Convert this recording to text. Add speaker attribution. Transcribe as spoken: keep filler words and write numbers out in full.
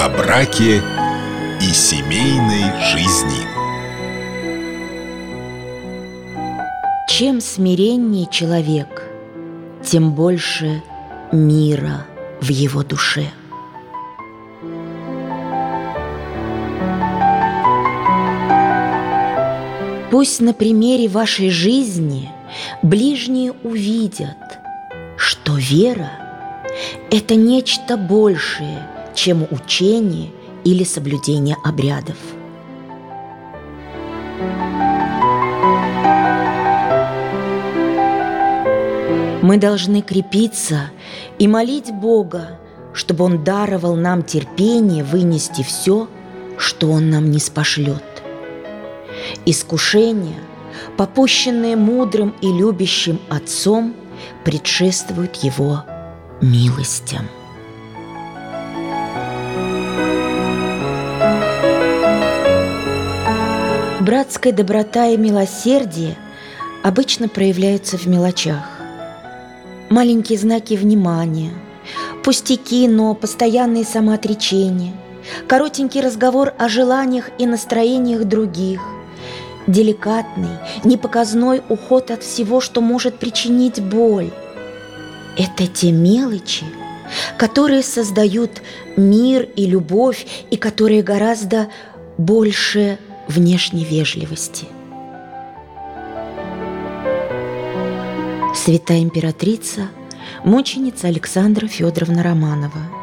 Speaker 1: О браке и семейной жизни.
Speaker 2: Чем смиреннее человек, тем больше мира в его душе. Пусть на примере вашей жизни ближние увидят, что вера – это нечто большее, чем учение или соблюдение обрядов. Мы должны крепиться и молить Бога, чтобы Он даровал нам терпение вынести все, что Он нам ниспошлет. Искушения, попущенные мудрым и любящим Отцом, предшествуют Его милостям. Братская доброта и милосердие обычно проявляются в мелочах. Маленькие знаки внимания, пустяки, но постоянные самоотречения, коротенький разговор о желаниях и настроениях других, деликатный, непоказной уход от всего, что может причинить боль. Это те мелочи, которые создают мир и любовь, и которые гораздо больше внешней вежливости. Святая императрица, мученица Александра Федоровна Романова.